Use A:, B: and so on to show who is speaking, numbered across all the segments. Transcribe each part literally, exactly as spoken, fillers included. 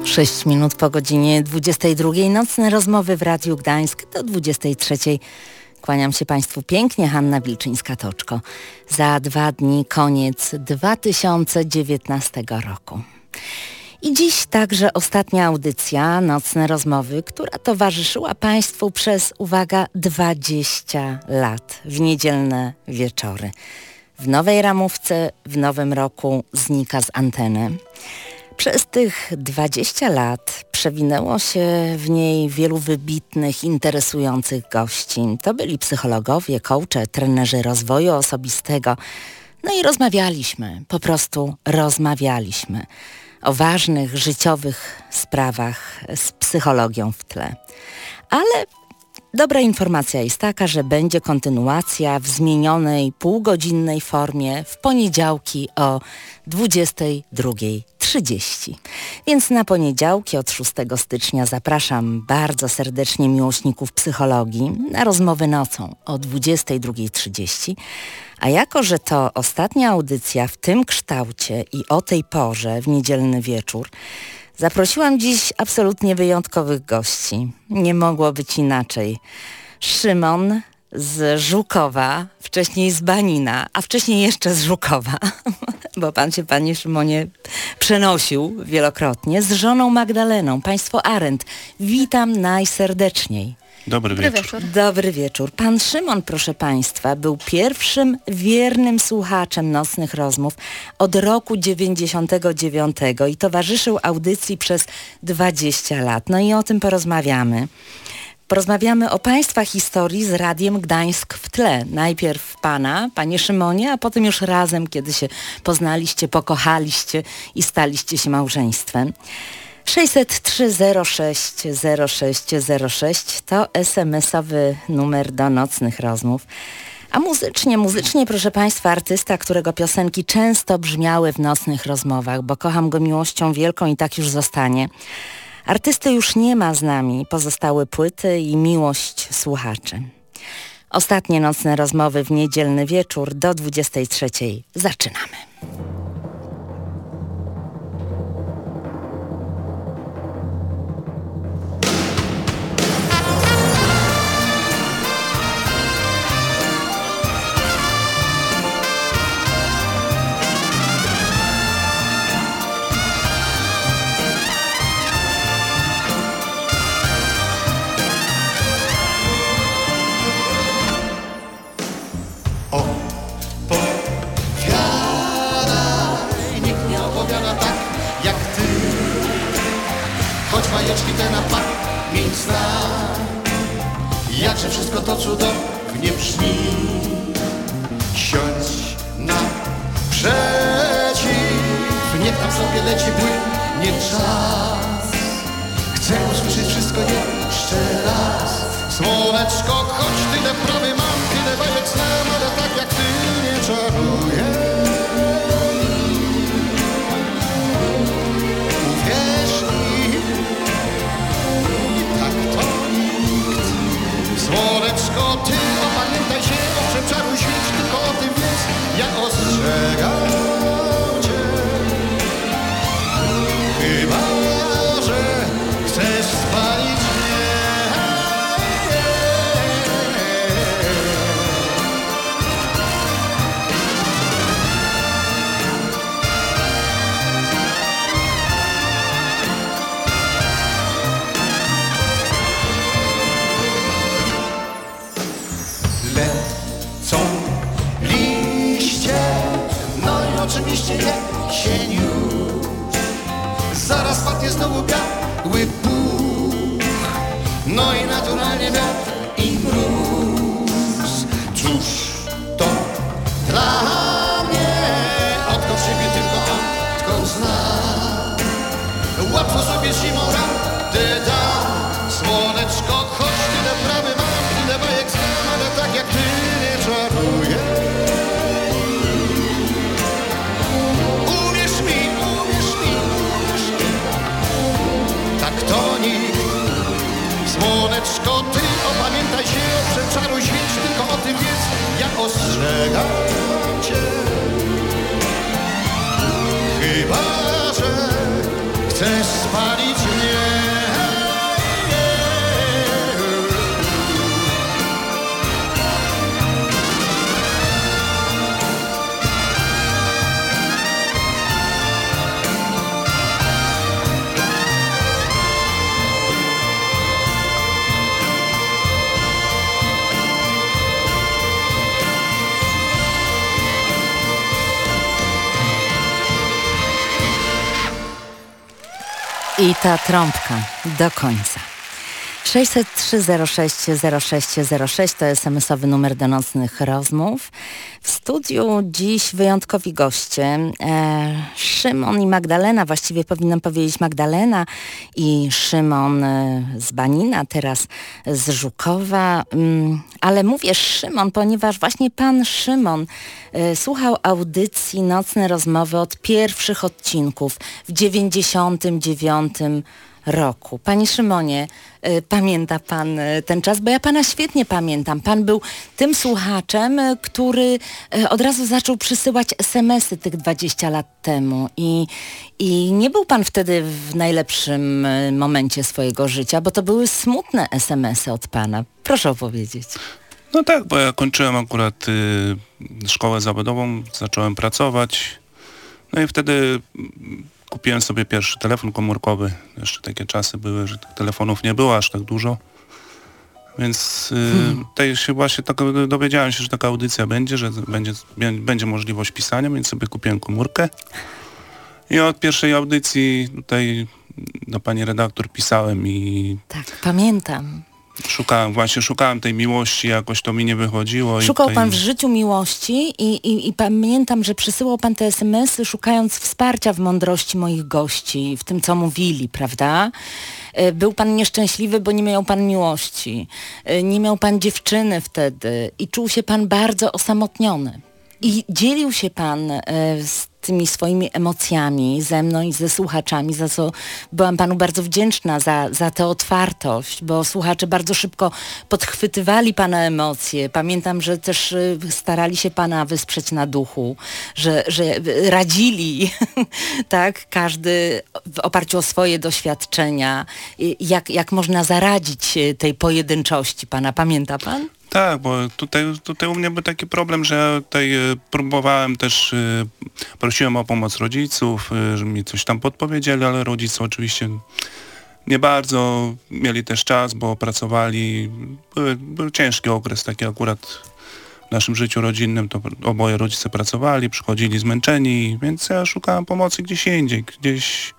A: sześć minut po godzinie dwudziestej drugiej. Nocne rozmowy w Radiu Gdańsk do dwudziestej trzeciej. Kłaniam się Państwu pięknie, Hanna Wilczyńska-Toczko. Za dwa dni koniec dwa tysiące dziewiętnastego roku. I dziś także ostatnia audycja Nocne Rozmowy, która towarzyszyła Państwu przez, uwaga, dwadzieścia lat w niedzielne wieczory. W nowej ramówce, w nowym roku znika z anteny. Przez tych dwadzieścia lat przewinęło się w niej wielu wybitnych, interesujących gości. To byli psychologowie, coache, trenerzy rozwoju osobistego. No i rozmawialiśmy, po prostu rozmawialiśmy o ważnych, życiowych sprawach z psychologią w tle. Ale dobra informacja jest taka, że będzie kontynuacja w zmienionej, półgodzinnej formie w poniedziałki o dwudziestej drugiej trzydzieści. Więc na poniedziałki od szóstego stycznia zapraszam bardzo serdecznie miłośników psychologii na rozmowy nocą o dwudziestej drugiej trzydzieści. A jako, że to ostatnia audycja w tym kształcie i o tej porze w niedzielny wieczór, zaprosiłam dziś absolutnie wyjątkowych gości. Nie mogło być inaczej. Szymon z Żukowa, wcześniej z Banina, a wcześniej jeszcze z Żukowa, bo pan się, panie Szymonie, przenosił wielokrotnie z żoną Magdaleną, państwo Arendt. Witam najserdeczniej.
B: Dobry wieczór. Dobry wieczór.
A: Dobry wieczór. Pan Szymon, proszę Państwa, był pierwszym wiernym słuchaczem Nocnych Rozmów od roku dziewięćdziesiątego dziewiątego i towarzyszył audycji przez dwadzieścia lat. No i o tym porozmawiamy. Porozmawiamy o Państwa historii z Radiem Gdańsk w tle. Najpierw Pana, Panie Szymonie, a potem już razem, kiedy się poznaliście, pokochaliście i staliście się małżeństwem. sześćset trzy zero sześć zero sześć zero sześć to es em esowy numer do Nocnych Rozmów. A muzycznie, muzycznie, proszę Państwa, artysta, którego piosenki często brzmiały w Nocnych Rozmowach, bo kocham go miłością wielką i tak już zostanie. Artysty już nie ma z nami, pozostały płyty i miłość słuchaczy. Ostatnie Nocne Rozmowy w niedzielny wieczór do dwudziestej trzeciej. Zaczynamy.
C: Bajeczki te na pamięć zna, jakże wszystko to cudownie brzmi. Siądź naprzeciw, niech tam sobie leci płynie czas. Chcę usłyszeć wszystko jeszcze raz. Słoneczko, choć tyle prawy mam, tyle bajek znam, ale tak jak ty nie czaruję. Słoneczko, ty opamiętaj się, owszem czaruj świeć, tylko o tym wiedz, ja ostrzegam cię. Chyba że chcesz spalić mnie. Oczywiście jesień już, zaraz padnie znowu biały puch, no i naturalnie wiatr i mróz. Cóż to dla mnie, odkąd siebie tylko odkąd znam, łatwo sobie zimą radę dam. Słoneczko, choć tyle prawy mam, tyle bajek znam, ale tak jak ty nie czaruję. To nikt. Słoneczko, ty opamiętaj się, przeczaruj świeć, tylko o tym wiedz, ja ostrzegam cię. Chyba że chcesz spalić mnie.
A: I ta trąbka do końca. sześćset trzy zero sześć zero sześć zero sześć to es em esowy numer do nocnych rozmów. W studiu dziś wyjątkowi goście. E, Szymon i Magdalena, właściwie powinnam powiedzieć Magdalena i Szymon e, z Banina, teraz z Żukowa. Mm, ale mówię Szymon, ponieważ właśnie pan Szymon e, słuchał audycji Nocne Rozmowy od pierwszych odcinków w dziewięćdziesiątym dziewiątym roku. Panie Szymonie, y, pamięta pan y, ten czas? Bo ja pana świetnie pamiętam. Pan był tym słuchaczem, y, który y, od razu zaczął przysyłać es em esy tych dwadzieścia lat temu i, i nie był pan wtedy w najlepszym y, momencie swojego życia, bo to były smutne es em esy od pana. Proszę opowiedzieć.
B: No tak, bo ja kończyłem akurat y, szkołę zawodową, zacząłem pracować, no i wtedy kupiłem sobie pierwszy telefon komórkowy. Jeszcze takie czasy były, że tych telefonów nie było aż tak dużo. Więc y, hmm. tutaj się właśnie tak dowiedziałem się, że taka audycja będzie, że będzie, będzie możliwość pisania, więc sobie kupiłem komórkę. I od pierwszej audycji tutaj do pani redaktor pisałem i...
A: Tak, pamiętam.
B: Szukałem, właśnie szukałem tej miłości, jakoś to mi nie wychodziło.
A: Szukał
B: i tutaj...
A: pan w życiu miłości i, i, i pamiętam, że przysyłał pan te es em esy szukając wsparcia w mądrości moich gości, w tym co mówili, prawda? Był pan nieszczęśliwy, bo nie miał pan miłości. Nie miał pan dziewczyny wtedy i czuł się pan bardzo osamotniony. I dzielił się pan e, z tymi swoimi emocjami ze mną i ze słuchaczami, za co byłam panu bardzo wdzięczna, za, za tę otwartość, bo słuchacze bardzo szybko podchwytywali pana emocje. Pamiętam, że też e, starali się pana wysprzeć na duchu, że, że radzili, tak, każdy w oparciu o swoje doświadczenia, jak, jak można zaradzić tej pojedynczości pana. Pamięta pan?
B: Tak, bo tutaj, tutaj u mnie był taki problem, że ja tutaj y, próbowałem też, y, prosiłem o pomoc rodziców, y, że mi coś tam podpowiedzieli, ale rodzice oczywiście nie bardzo mieli też czas, bo pracowali. Były, był ciężki okres taki akurat w naszym życiu rodzinnym, to oboje rodzice pracowali, przychodzili zmęczeni, więc ja szukałem pomocy gdzieś indziej, gdzieś...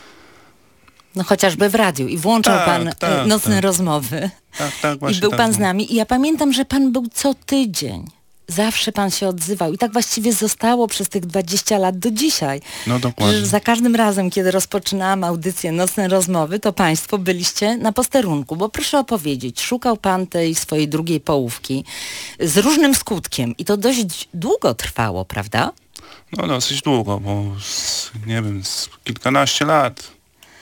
A: No chociażby w radiu i włączał
B: tak,
A: pan
B: tak,
A: nocne
B: tak.
A: rozmowy.
B: Tak, tak, właśnie
A: I był
B: tak,
A: pan
B: no.
A: z nami. I ja pamiętam, że pan był co tydzień. Zawsze pan się odzywał. I tak właściwie zostało przez tych dwadzieścia lat do dzisiaj.
B: No dokładnie.
A: Że za każdym razem, kiedy rozpoczynałam audycję Nocne Rozmowy, to państwo byliście na posterunku. Bo proszę opowiedzieć, szukał pan tej swojej drugiej połówki z różnym skutkiem. I to dość długo trwało, prawda?
B: No dosyć długo, bo z, nie wiem, z kilkanaście lat.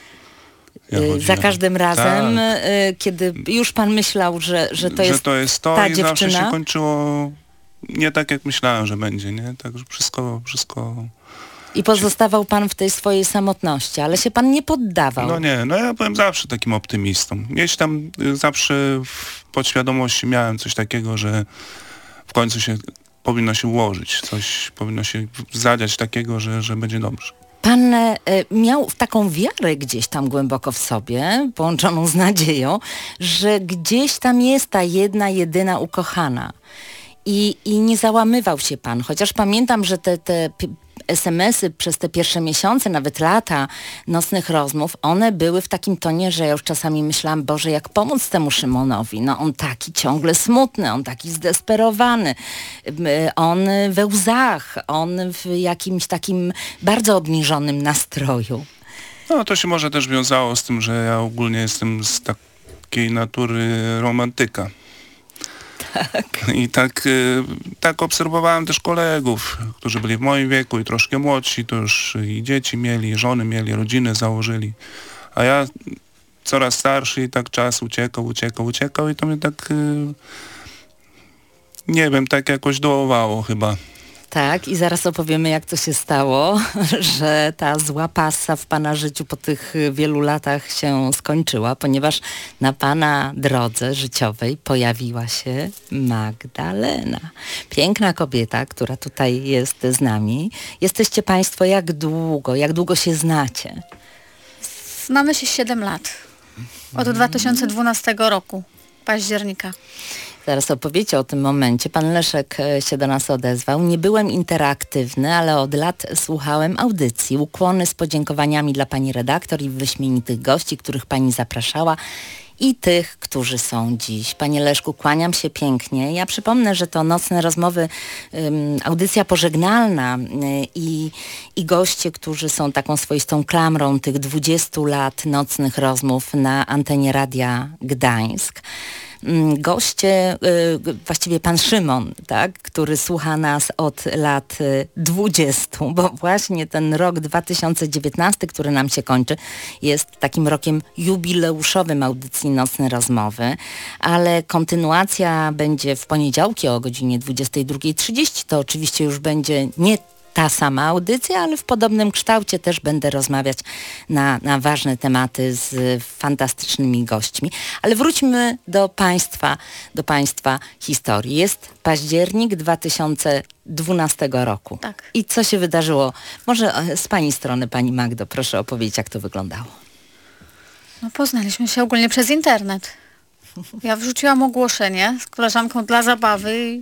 B: Ja
A: Za każdym razem,
B: tak.
A: kiedy już pan myślał, że, że to
B: że
A: jest
B: to jest to
A: ta
B: i
A: dziewczyna.
B: zawsze się kończyło nie tak, jak myślałem, że będzie, nie? Także wszystko, wszystko...
A: I pozostawał pan w tej swojej samotności, ale się pan nie poddawał.
B: No nie, no ja byłem zawsze takim optymistą. Gdzieś tam zawsze w podświadomości miałem coś takiego, że w końcu się powinno się ułożyć, coś powinno się zadziać takiego, że, że będzie dobrze.
A: Pan e, miał taką wiarę gdzieś tam głęboko w sobie, połączoną z nadzieją, że gdzieś tam jest ta jedna, jedyna ukochana. I, i nie załamywał się pan, chociaż pamiętam, że te, te es em esy przez te pierwsze miesiące, nawet lata nocnych rozmów, one były w takim tonie, że ja już czasami myślałam, Boże, jak pomóc temu Szymonowi? No on taki ciągle smutny, on taki zdesperowany, on we łzach, on w jakimś takim bardzo obniżonym nastroju.
B: No to się może też wiązało z tym, że ja ogólnie jestem z takiej natury romantyka.
A: Tak.
B: I tak, y, tak obserwowałem też kolegów, którzy byli w moim wieku i troszkę młodsi, to już i dzieci mieli, i żony mieli, rodziny założyli. A ja coraz starszy i tak czas uciekał, uciekał, uciekał i to mnie tak, y, nie wiem, tak jakoś dołowało chyba.
A: Tak, i zaraz opowiemy, jak to się stało, że ta zła pasa w pana życiu po tych wielu latach się skończyła, ponieważ na pana drodze życiowej pojawiła się Magdalena. Piękna kobieta, która tutaj jest z nami. Jesteście państwo jak długo, jak długo się znacie?
D: Znamy się siedem lat. Od dwa tysiące dwunastego roku, października.
A: Zaraz opowiecie o tym momencie. Pan Leszek się do nas odezwał. Nie byłem interaktywny, ale od lat słuchałem audycji. Ukłony z podziękowaniami dla pani redaktor i wyśmienitych gości, których pani zapraszała i tych, którzy są dziś. Panie Leszku, kłaniam się pięknie. Ja przypomnę, że to Nocne Rozmowy, um, audycja pożegnalna y, i, i goście, którzy są taką swoistą klamrą tych dwudziestu lat nocnych rozmów na antenie Radia Gdańsk. Goście, właściwie pan Szymon, tak, który słucha nas od lat dwudziestu, bo właśnie ten rok dwa tysiące dziewiętnasty, który nam się kończy, jest takim rokiem jubileuszowym audycji Nocne Rozmowy, ale kontynuacja będzie w poniedziałki o godzinie dwudziestej drugiej trzydzieści. To oczywiście już będzie nie ta sama audycja, ale w podobnym kształcie też będę rozmawiać na, na ważne tematy z fantastycznymi gośćmi. Ale wróćmy do państwa, do państwa historii. Jest październik dwa tysiące dwunastego roku.
D: Tak.
A: I co się wydarzyło? Może z pani strony, pani Magdo, proszę opowiedzieć, jak to wyglądało.
D: No poznaliśmy się ogólnie przez internet. Ja wrzuciłam ogłoszenie z koleżanką dla zabawy i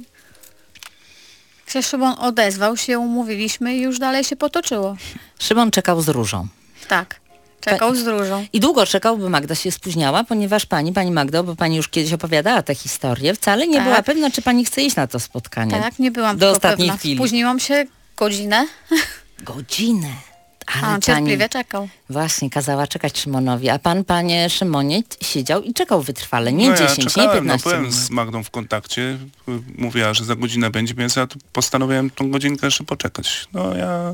D: się Szymon odezwał się, umówiliśmy i już dalej się potoczyło.
A: Szymon czekał z różą.
D: Tak, czekał z różą.
A: I długo czekał, by Magda się spóźniała, ponieważ pani, pani Magdo, bo pani już kiedyś opowiadała tę historię, wcale nie
D: tak.
A: była pewna, czy pani chce iść na to spotkanie.
D: Tak, nie byłam
A: do
D: tylko
A: ostatniej
D: pewna.
A: chwili.
D: Spóźniłam się godzinę.
A: Godzinę. Ale
D: A on cierpliwie pani czekał.
A: Właśnie, kazała czekać Szymonowi, a pan, panie Szymonie, siedział i czekał wytrwale. Nie
B: no
A: dziesięć,
B: ja czekałem,
A: nie piętnaście
B: no byłem
A: minut.
B: z Magdą w kontakcie, mówiła, że za godzinę będzie, więc ja tu postanowiłem tą godzinkę jeszcze poczekać. No ja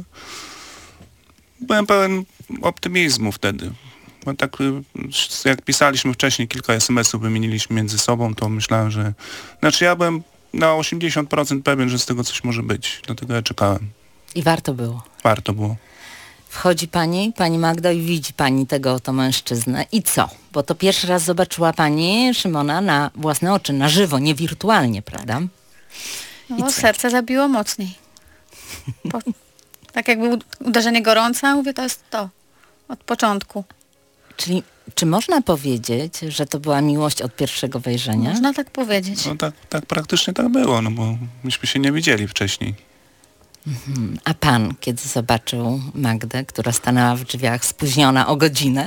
B: byłem pełen optymizmu wtedy. Bo tak jak pisaliśmy wcześniej, kilka es em esów wymieniliśmy między sobą, to myślałem, że... Znaczy ja byłem na osiemdziesiąt procent pewien, że z tego coś może być. Dlatego ja czekałem.
A: I warto było.
B: Warto było.
A: Wchodzi pani, pani Magdo i widzi pani tego oto mężczyznę. I co? Bo to pierwszy raz zobaczyła pani Szymona na własne oczy, na żywo, nie wirtualnie, prawda?
D: No, serce zabiło mocniej. Po, tak jakby uderzenie gorące, mówię, to jest to. Od początku.
A: Czyli czy można powiedzieć, że to była miłość od pierwszego wejrzenia?
D: Można tak powiedzieć.
B: No tak, tak praktycznie tak było, no bo myśmy się nie widzieli wcześniej.
A: Mhm. A pan, kiedy zobaczył Magdę, która stanęła w drzwiach spóźniona o godzinę?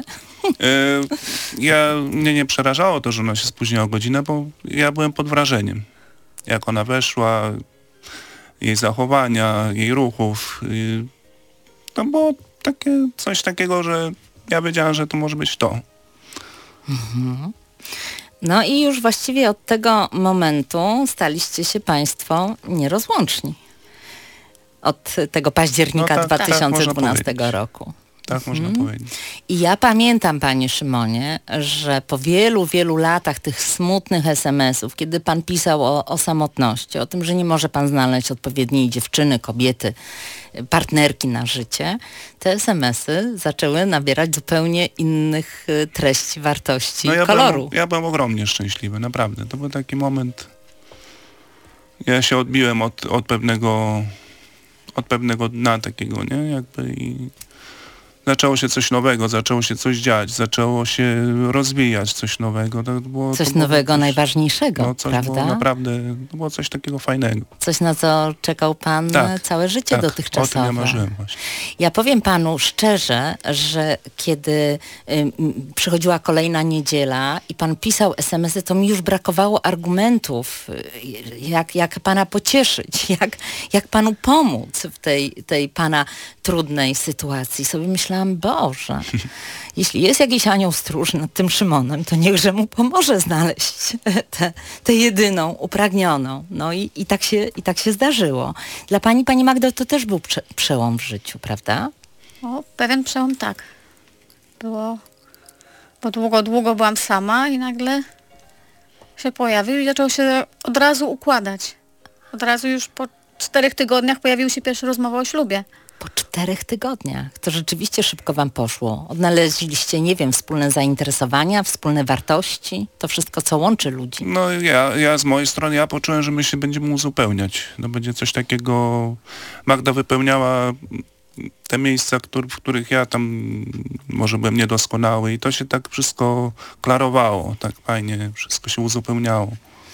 B: Yy, ja, mnie nie przerażało to, że ona się spóźniła o godzinę, bo ja byłem pod wrażeniem. Jak ona weszła, jej zachowania, jej ruchów. Yy, to było takie, coś takiego, że ja wiedziałem, że to może być to.
A: Mhm. No i już właściwie od tego momentu staliście się państwo nierozłączni. Od tego października
B: no tak,
A: dwa tysiące dwunastego
B: tak,
A: roku.
B: Tak można
A: mhm.
B: powiedzieć.
A: I ja pamiętam, panie Szymonie, że po wielu, wielu latach tych smutnych es em esów, kiedy pan pisał o, o samotności, o tym, że nie może pan znaleźć odpowiedniej dziewczyny, kobiety, partnerki na życie, te es em esy zaczęły nabierać zupełnie innych treści, wartości,
B: no ja
A: koloru.
B: Byłem, ja byłem ogromnie szczęśliwy, naprawdę. To był taki moment, ja się odbiłem od, od pewnego od pewnego dna takiego, nie? Jakby i zaczęło się coś nowego, zaczęło się coś dziać, zaczęło się rozwijać coś nowego. To było,
A: coś
B: to było
A: nowego,
B: coś,
A: najważniejszego,
B: no, coś
A: prawda?
B: Było naprawdę, to było coś takiego fajnego.
A: Coś, na co czekał pan
B: tak,
A: całe życie
B: tak,
A: dotychczasowe.
B: O tym ja marzyłem właśnie.
A: Ja powiem panu szczerze, że kiedy y, przychodziła kolejna niedziela i pan pisał es em esy, to mi już brakowało argumentów, y, jak, jak pana pocieszyć, jak, jak panu pomóc w tej, tej pana trudnej sytuacji. Sobie myślałam, Boże, jeśli jest jakiś anioł stróż nad tym Szymonem, to niechże mu pomoże znaleźć tę jedyną, upragnioną. No i, i, tak się, i tak się zdarzyło. Dla pani, pani Magdo, to też był prze, przełom w życiu, prawda?
D: O, pewien przełom tak. Było, bo długo, długo byłam sama i nagle się pojawił i zaczął się od razu układać. Od razu już po, czterech tygodniach pojawiły się pierwsze rozmowy o ślubie.
A: Po czterech tygodniach. To rzeczywiście szybko wam poszło. Odnaleźliście, nie wiem, wspólne zainteresowania, wspólne wartości, to wszystko, co łączy ludzi.
B: No ja, ja z mojej strony, ja poczułem, że my się będziemy uzupełniać. No będzie coś takiego, Magda wypełniała te miejsca, który, w których ja tam może byłem niedoskonały i to się tak wszystko klarowało, tak fajnie, wszystko się uzupełniało.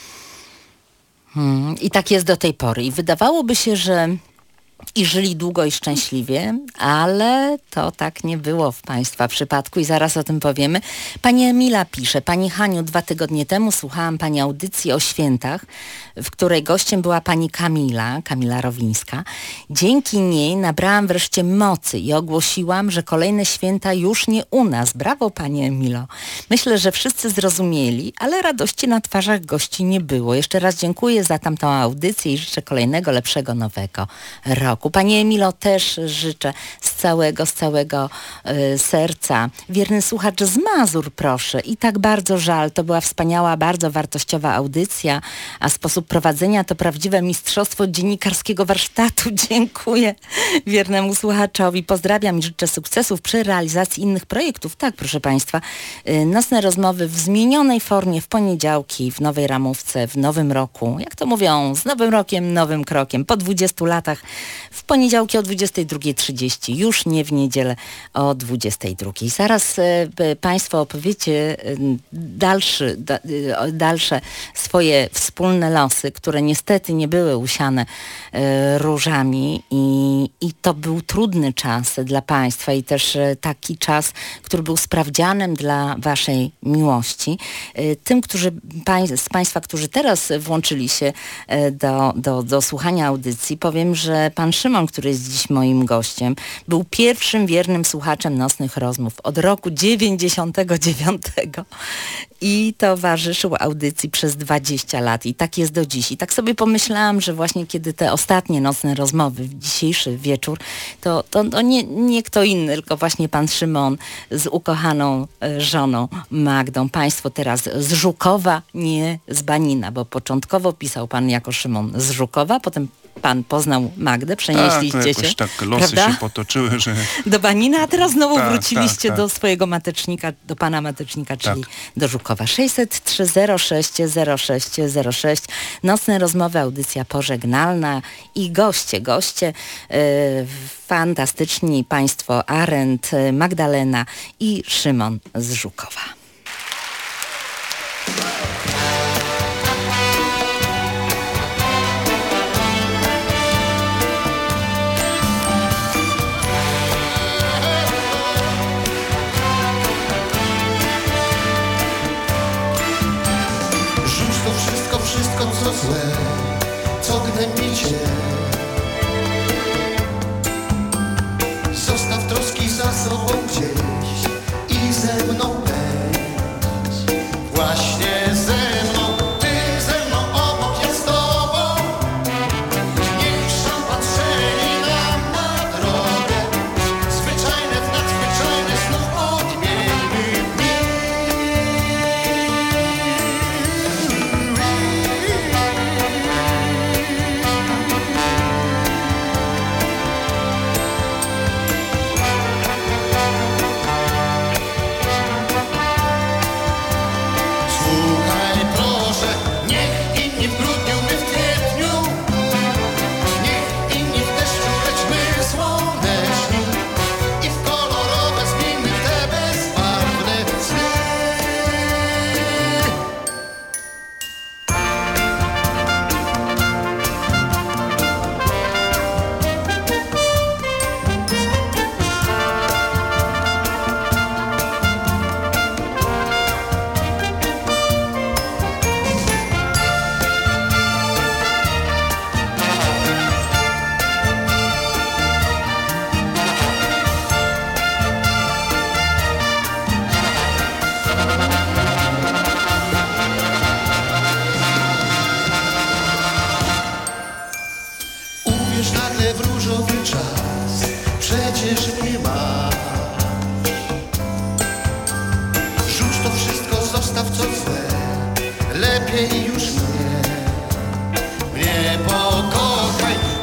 A: Hmm, I tak jest do tej pory. I wydawałoby się, że i żyli długo i szczęśliwie, ale to tak nie było w Państwa przypadku i zaraz o tym powiemy. Pani Emila pisze: Pani Haniu, dwa tygodnie temu słuchałam Pani audycji o świętach, w której gościem była Pani Kamila, Kamila Rowińska. Dzięki niej nabrałam wreszcie mocy i ogłosiłam, że kolejne święta już nie u nas. Brawo, Pani Emilo. Myślę, że wszyscy zrozumieli, ale radości na twarzach gości nie było. Jeszcze raz dziękuję za tamtą audycję i życzę kolejnego, lepszego, nowego roku. Pani Emilo, też życzę z całego, z całego y, serca. Wierny słuchacz z Mazur, proszę. I tak bardzo żal. To była wspaniała, bardzo wartościowa audycja, a sposób prowadzenia to prawdziwe mistrzostwo dziennikarskiego warsztatu. Dziękuję wiernemu słuchaczowi. Pozdrawiam i życzę sukcesów przy realizacji innych projektów. Tak, proszę Państwa, y, nocne rozmowy w zmienionej formie w poniedziałki, w nowej ramówce, w nowym roku. Jak to mówią, z nowym rokiem, nowym krokiem. Po dwudziestu latach w poniedziałki o dwudziestej drugiej trzydzieści, już nie w niedzielę o dwudziestej drugiej. Zaraz e, Państwo opowiecie e, dalszy, da, e, dalsze swoje wspólne losy, które niestety nie były usiane e, różami i, i to był trudny czas dla Państwa i też e, taki czas, który był sprawdzianem dla Waszej miłości. E, tym, którzy pań, z Państwa, którzy teraz włączyli się e, do, do, do słuchania audycji, powiem, że Pan Szymon, który jest dziś moim gościem, był pierwszym wiernym słuchaczem nocnych rozmów od roku dziewięćdziesiątego dziewiątego i towarzyszył audycji przez dwadzieścia lat i tak jest do dziś. I tak sobie pomyślałam, że właśnie kiedy te ostatnie nocne rozmowy w dzisiejszy wieczór, to, to, to nie, nie kto inny, tylko właśnie pan Szymon z ukochaną e, żoną Magdą. Państwo teraz z Żukowa, nie z Banina, bo początkowo pisał pan jako Szymon z Żukowa, potem pan poznał Magdę, przenieśliście
B: tak, no
A: się.
B: Tak, losy
A: prawda?
B: się potoczyły, że...
A: Do Banina, a teraz znowu
B: tak,
A: wróciliście
B: tak, tak.
A: do swojego matecznika, do pana matecznika, czyli
B: tak.
A: do Żukowa. sześćset trzy zero sześć zero sześć zero sześć. Nocne rozmowy, audycja pożegnalna i goście, goście yy, fantastyczni państwo Arendt, Magdalena i Szymon z Żukowa.
C: Wszystko, co złe, co gnębi cię. Zostaw troski za sobą gdzieś i ze mną będź. Właśnie ze mną, ty ze mną, obok ja z tobą. Niech patrzeli nam na drogę, zwyczajne w nadzwyczajne znów odmienimy dni. Lepiej już mnie, mnie pokochaj.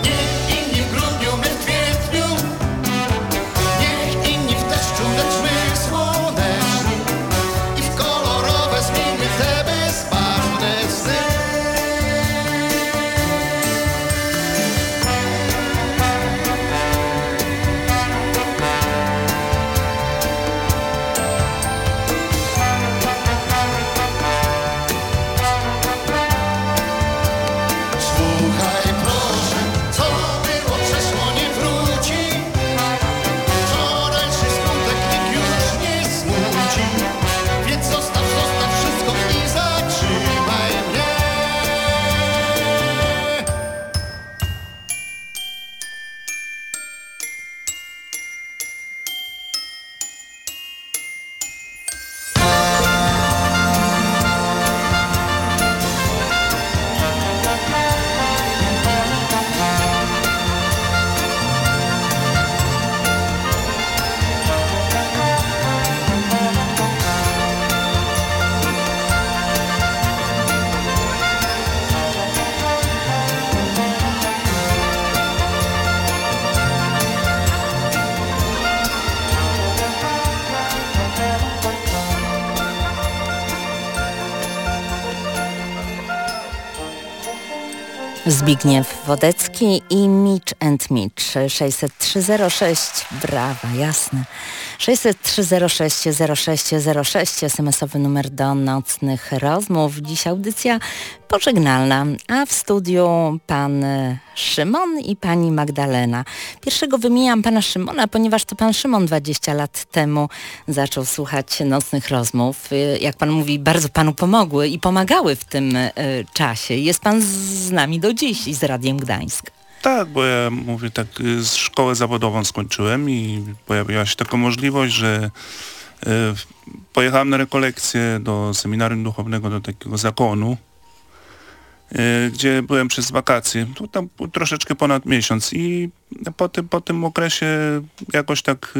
A: Zbigniew Wodecki i Mitch and Mitch. sześćset trzy zero sześć, brawa, jasne. sześćset trzy zero sześć zero sześć zero sześć, es em esowy numer do nocnych rozmów. Dziś audycja pożegnalna, a w studiu pan Szymon i pani Magdalena. Pierwszego wymieniam pana Szymona, ponieważ to pan Szymon dwadzieścia lat temu zaczął słuchać nocnych rozmów. Jak pan mówi, bardzo panu pomogły i pomagały w tym y, czasie. Jest pan z nami do dziś i z Radiem Gdańsk.
B: Tak, bo ja mówię tak, y, szkołę zawodową skończyłem i pojawiła się taka możliwość, że y, pojechałem na rekolekcję do seminarium duchownego, do takiego zakonu, y, gdzie byłem przez wakacje, to tam troszeczkę ponad miesiąc i po tym, po tym okresie jakoś tak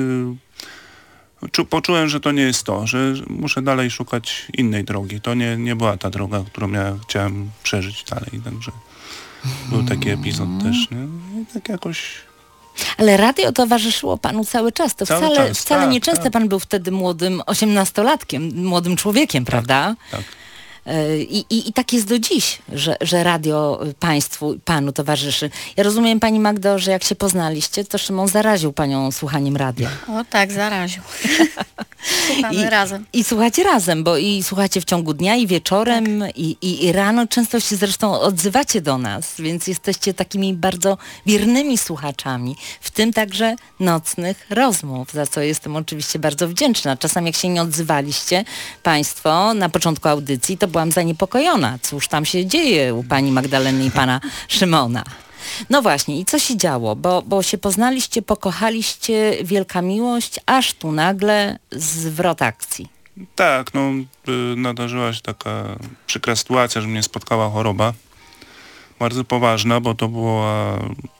B: y, czu, poczułem, że to nie jest to, że muszę dalej szukać innej drogi. To nie, nie była ta droga, którą ja chciałem przeżyć dalej, także był taki epizod też, nie? I tak jakoś...
A: Ale radio towarzyszyło panu cały czas. To
B: Cały
A: wcale,
B: czas,
A: wcale
B: tak,
A: nie często
B: tak.
A: pan był wtedy młodym osiemnastolatkiem, młodym człowiekiem, prawda?
B: Tak.
A: I, i, I tak jest do dziś, że, że radio państwu, panu towarzyszy. Ja rozumiem, pani Magdo, że jak się poznaliście, to Szymon zaraził panią słuchaniem radia.
D: O tak, zaraził. Słuchamy
A: I,
D: razem.
A: I słuchacie razem, bo i słuchacie w ciągu dnia, i wieczorem,
D: Tak.
A: i, i, i rano. Często się zresztą odzywacie do nas, więc jesteście takimi bardzo wiernymi słuchaczami, w tym także nocnych rozmów, za co jestem oczywiście bardzo wdzięczna. Czasami jak się nie odzywaliście państwo na początku audycji, to byłam zaniepokojona. Cóż tam się dzieje u pani Magdaleny i pana Szymona. No właśnie, i co się działo? Bo, bo się poznaliście, pokochaliście, wielka miłość, aż tu nagle zwrot akcji.
B: Tak, no y, nadarzyła się taka przykra sytuacja, że mnie spotkała choroba. Bardzo poważna, bo to była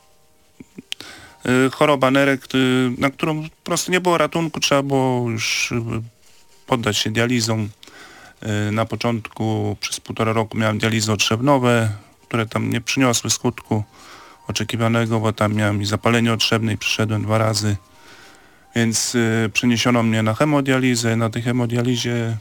B: y, choroba nerek, y, na którą po prostu nie było ratunku, trzeba było już y, poddać się dializom. Y, na początku przez półtora roku miałem dializy otrzewnowe, które tam nie przyniosły skutku oczekiwanego, bo tam miałem i zapalenie otrzewne i przyszedłem dwa razy. Więc y, przeniesiono mnie na hemodializę. Na tej hemodializie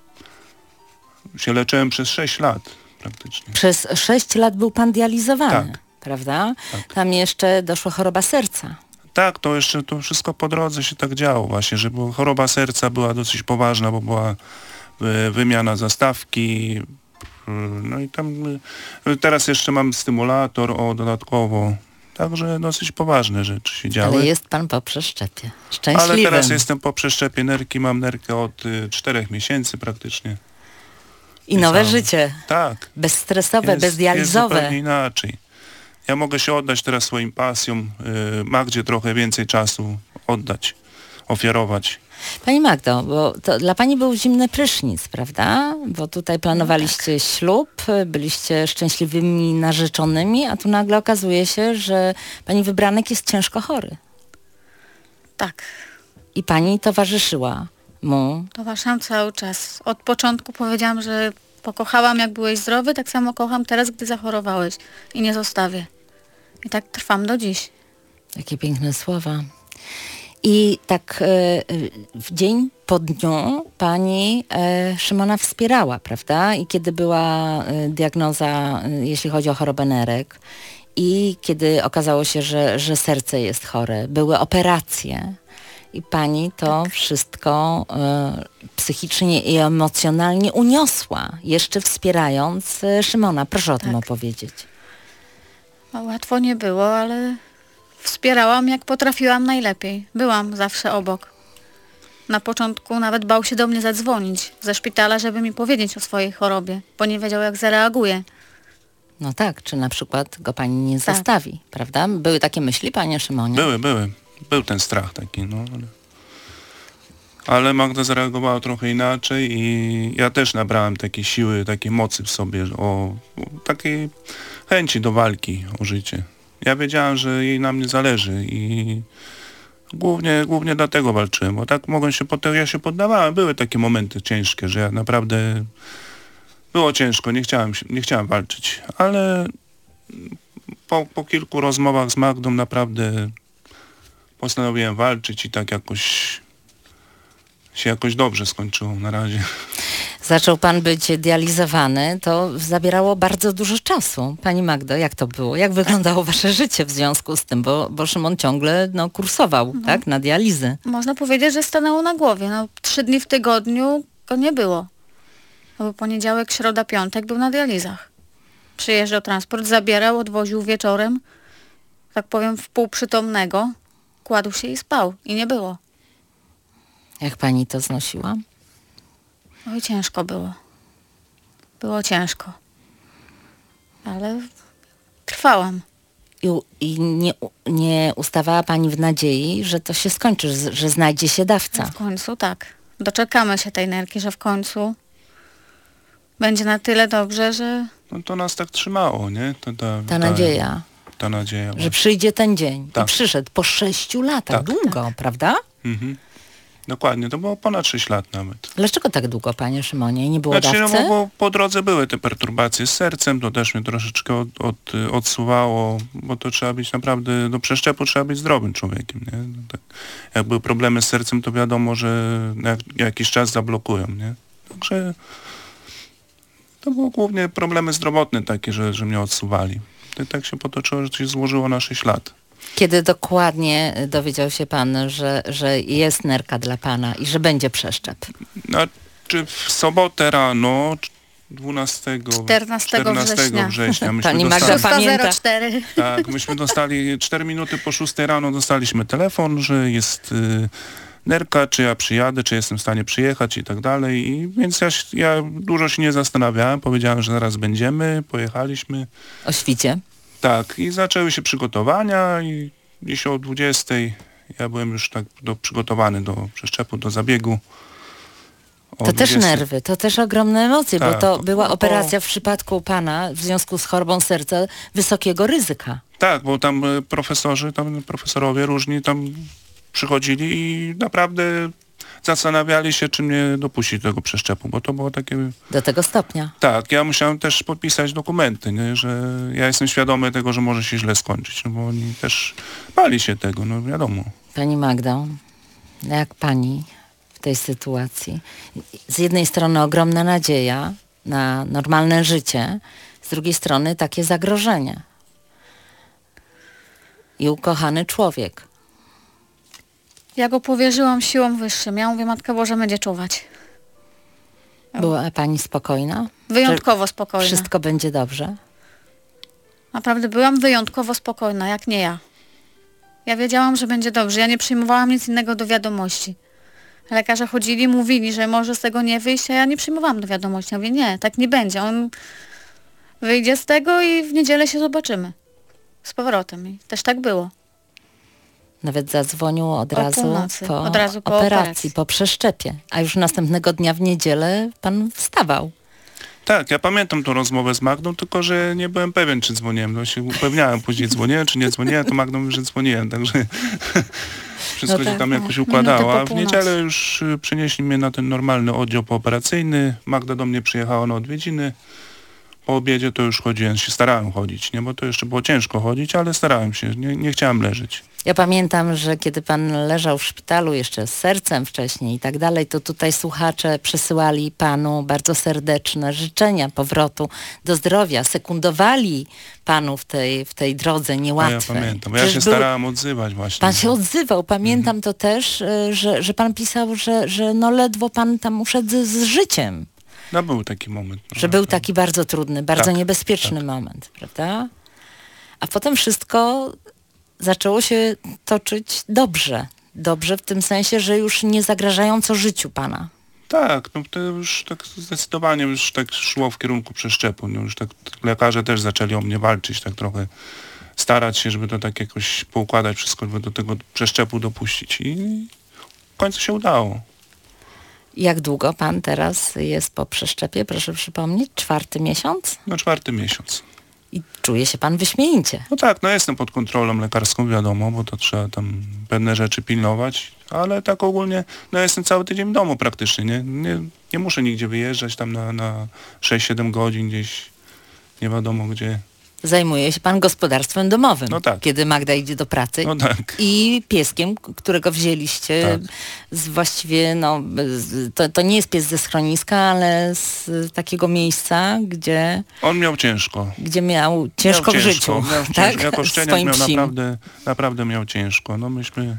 B: się leczyłem przez sześć lat praktycznie.
A: Przez sześć lat był pan dializowany,
B: Tak.
A: prawda?
B: Tak.
A: Tam jeszcze doszła choroba serca.
B: Tak, to jeszcze to wszystko po drodze się tak działo właśnie, że bo choroba serca była dosyć poważna, bo była y, wymiana zastawki. Y, no i tam y, teraz jeszcze mam stymulator o dodatkowo. Także dosyć poważne rzeczy się działy.
A: Ale jest pan po przeszczepie. Szczęśliwym.
B: Ale teraz jestem po przeszczepie nerki, mam nerkę od y, czterech miesięcy praktycznie.
A: I nowe
B: Jest,
A: życie.
B: Tak.
A: Bezstresowe,
B: Jest, jest
A: bezdializowe.
B: zupełnie inaczej. Ja mogę się oddać teraz swoim pasjom, y, Magdzie trochę więcej czasu oddać, ofiarować.
A: Pani Magdo, bo to dla pani był zimny prysznic, prawda? Bo tutaj planowaliście
D: No tak.
A: ślub, byliście szczęśliwymi narzeczonymi, a tu nagle okazuje się, że pani wybranek jest ciężko chory.
D: Tak.
A: I pani towarzyszyła mu.
D: Towarzyszam cały czas. Od początku powiedziałam, że pokochałam jak byłeś zdrowy, tak samo kocham teraz, gdy zachorowałeś. I nie zostawię. I tak trwam do dziś.
A: Jakie piękne słowa. I tak e, w dzień po dniu pani e, Szymona wspierała, prawda? I kiedy była e, diagnoza, e, jeśli chodzi o chorobę nerek, i kiedy okazało się, że, że serce jest chore, były operacje i pani to
D: Tak.
A: wszystko e, psychicznie i emocjonalnie uniosła, jeszcze wspierając e, Szymona. Proszę o tym
D: Tak.
A: opowiedzieć.
D: No, łatwo nie było, ale wspierałam jak potrafiłam najlepiej. Byłam zawsze obok. Na początku nawet bał się do mnie zadzwonić ze szpitala, żeby mi powiedzieć o swojej chorobie, bo nie wiedział jak zareaguje.
A: No tak, czy na przykład go pani nie
D: Tak.
A: zostawi, prawda? Były takie myśli, panie Szymonie?
B: Były, były. Był ten strach taki, no. Ale, ale Magda zareagowała trochę inaczej i ja też nabrałem takiej siły, takiej mocy w sobie, o, o takiej chęci do walki o życie. Ja wiedziałem, że jej na mnie zależy i głównie, głównie dlatego walczyłem, bo tak mogłem się, potem ja się poddawałem. Były takie momenty ciężkie, że ja naprawdę było ciężko, nie chciałem, się, nie chciałem walczyć, ale po, po kilku rozmowach z Magdą naprawdę postanowiłem walczyć i tak jakoś się jakoś dobrze skończyło na razie.
A: zaczął pan być dializowany, to zabierało bardzo dużo czasu. Pani Magdo, jak to było? Jak wyglądało wasze życie w związku z tym? Bo, bo Szymon ciągle no, kursował, no. tak, na dializę.
D: Można powiedzieć, że stanęło na głowie. No, trzy dni w tygodniu go nie było. No, bo poniedziałek, środa, piątek był na dializach. Przyjeżdżał transport, zabierał, odwoził wieczorem, tak powiem, w półprzytomnego, kładł się i spał. I nie było.
A: Jak pani to znosiła?
D: Oj, ciężko było. Było ciężko. Ale trwałam.
A: I, i nie, nie ustawała pani w nadziei, że to się skończy, że, że znajdzie się dawca.
D: W końcu tak. Doczekamy się tej nerki, że w końcu będzie na tyle dobrze, że...
B: No to nas tak trzymało, nie? To, ta,
A: Ta nadzieja,
B: Ta nadzieja.
A: że
B: właśnie.
A: przyjdzie ten dzień.
B: Tak.
A: I przyszedł po sześciu latach.
B: Tak.
A: Długo, prawda?
B: Mhm. Dokładnie, to było ponad sześć lat nawet.
A: Dlaczego tak długo, panie Szymonie? Nie było
B: Znaczy, no,
A: dawcy?
B: bo, bo po drodze były te perturbacje z sercem, to też mnie troszeczkę od, od, odsuwało, bo to trzeba być naprawdę, do przeszczepu trzeba być zdrowym człowiekiem, nie? No tak. Jak były problemy z sercem, to wiadomo, że jak, jakiś czas zablokują, nie? Także to były głównie problemy zdrowotne takie, że, że mnie odsuwali. I tak się potoczyło, że się złożyło na sześć lat.
A: Kiedy dokładnie dowiedział się pan, że, że jest nerka dla pana i że będzie przeszczep?
B: Znaczy w sobotę rano, dwunastego,
D: czternastego września.
B: września myśmy
A: Pani Magda
B: dostali,
A: pamięta.
D: szósta zero cztery.
B: tak, myśmy dostali cztery minuty po szóstej rano dostaliśmy telefon, że jest y, nerka, czy ja przyjadę, czy jestem w stanie przyjechać i tak dalej. I więc ja, ja dużo się nie zastanawiałem, powiedziałem, że zaraz będziemy, pojechaliśmy.
A: O świcie?
B: Tak, i zaczęły się przygotowania i gdzieś o dwudziestej ja byłem już tak do, przygotowany do przeszczepu, do zabiegu. O
A: To też
B: dwudziestej
A: nerwy, to też ogromne emocje,
B: Tak,
A: bo to
B: to-
A: była
B: no,
A: operacja w przypadku pana w związku z chorobą serca wysokiego ryzyka.
B: Tak, bo tam e, profesorzy, tam profesorowie różni tam przychodzili i naprawdę zastanawiali się, czy mnie dopuścić do tego przeszczepu, bo to było takie...
A: Do tego stopnia.
B: Tak, ja musiałem też podpisać dokumenty, nie? Że ja jestem świadomy tego, że może się źle skończyć, no bo oni też bali się tego, no wiadomo.
A: Pani Magdo, jak pani w tej sytuacji? Z jednej strony ogromna nadzieja na normalne życie, z drugiej strony takie zagrożenie. I ukochany człowiek.
D: Ja go powierzyłam siłom wyższym. Ja mówię, Matka Boża będzie czuwać.
A: Była pani spokojna?
D: Wyjątkowo spokojna.
A: Wszystko będzie dobrze?
D: Naprawdę byłam wyjątkowo spokojna, jak nie ja. Ja wiedziałam, że będzie dobrze. Ja nie przyjmowałam nic innego do wiadomości. Lekarze chodzili, mówili, że może z tego nie wyjść, a ja nie przyjmowałam do wiadomości. Ja mówię, nie, tak nie będzie. On wyjdzie z tego i w niedzielę się zobaczymy. Z powrotem. I też tak było.
A: Nawet zadzwonił od
D: O
A: razu
D: północy.
A: po,
D: Od razu po
A: operacji,
D: operacji.
A: po przeszczepie. A już następnego dnia w niedzielę pan wstawał.
B: Tak, ja pamiętam tą rozmowę z Magdą, tylko że nie byłem pewien, czy dzwoniłem. No się upewniałem, później dzwoniłem, czy nie dzwoniłem, to Magdą mówi, że dzwoniłem, także wszystko
A: No
B: się
A: tak,
B: tam
A: no.
B: jakoś
D: Minuty
B: układało.
D: po
B: A w
D: północy.
B: niedzielę już y, przenieśli mnie na ten normalny oddział pooperacyjny. Magda do mnie przyjechała na odwiedziny. Po obiedzie to już chodziłem, się starałem chodzić, nie? Bo to jeszcze było ciężko chodzić, ale starałem się, nie, nie chciałem leżeć.
A: Ja pamiętam, że kiedy pan leżał w szpitalu jeszcze z sercem wcześniej i tak dalej, to tutaj słuchacze przesyłali panu bardzo serdeczne życzenia powrotu do zdrowia. Sekundowali panu w tej, w tej drodze
B: A ja
A: niełatwej.
B: pamiętam, bo ja
A: Przecież
B: się
A: był-
B: starałem odzywać właśnie.
A: Pan się odzywał. Pamiętam to też, y, że, że pan pisał, że, że no ledwo pan tam uszedł z, z życiem.
B: No był taki moment.
A: Że był taki bardzo trudny, bardzo
B: Tak,
A: niebezpieczny
B: tak.
A: moment, prawda? A potem wszystko zaczęło się toczyć dobrze. Dobrze w tym sensie, że już nie zagrażająco życiu pana.
B: Tak, no to już tak zdecydowanie już tak szło w kierunku przeszczepu. No już tak lekarze też zaczęli o mnie walczyć, tak trochę starać się, żeby to tak jakoś poukładać wszystko, żeby do tego przeszczepu dopuścić. I w końcu się udało.
A: Jak długo pan teraz jest po przeszczepie, proszę przypomnieć? Czwarty miesiąc?
B: No czwarty miesiąc.
A: I czuje się pan wyśmienicie.
B: No tak, no jestem pod kontrolą lekarską, wiadomo, bo to trzeba tam pewne rzeczy pilnować, ale tak ogólnie, no jestem cały tydzień w domu praktycznie, nie, nie, nie muszę nigdzie wyjeżdżać tam na, na sześć siedem godzin gdzieś, nie wiadomo gdzie.
A: zajmuje się pan gospodarstwem domowym,
B: No tak.
A: kiedy Magda idzie do pracy.
B: No tak.
A: I pieskiem, k- którego wzięliście
B: Tak.
A: z właściwie, no, z, to, to nie jest pies ze schroniska, ale z takiego miejsca, gdzie,
B: On miał ciężko.
A: gdzie miał ciężko
B: miał
A: w życiu.
B: Miał
A: tak?
B: ciężko. Jako
A: W
B: szczeniak
A: swoim
B: miał
A: psim.
B: naprawdę, naprawdę miał ciężko. No myśmy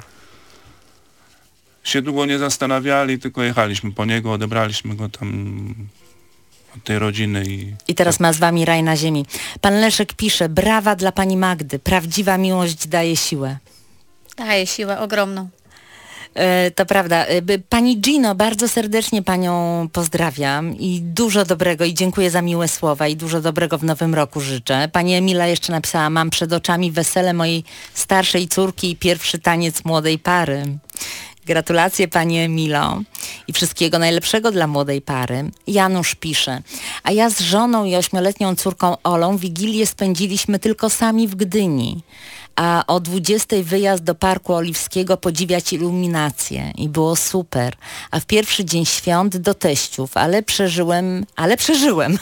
B: się długo nie zastanawiali, tylko jechaliśmy po niego, odebraliśmy go tam od tej rodziny i...
A: I teraz ma z wami raj na ziemi. Pan Leszek pisze, brawa dla pani Magdy, prawdziwa miłość daje siłę.
D: Daje siłę ogromną.
A: E, to prawda. E, by- Pani Gino, bardzo serdecznie panią pozdrawiam i dużo dobrego i dziękuję za miłe słowa i dużo dobrego w nowym roku życzę. Pani Emila jeszcze napisała, mam przed oczami wesele mojej starszej córki i pierwszy taniec młodej pary. Gratulacje pani Emilo i wszystkiego najlepszego dla młodej pary. Janusz pisze, a ja z żoną i ośmioletnią córką Olą Wigilię spędziliśmy tylko sami w Gdyni. A o dwudziestej wyjazd do Parku Oliwskiego podziwiać iluminację i było super. A w pierwszy dzień świąt do teściów, ale przeżyłem, ale przeżyłem.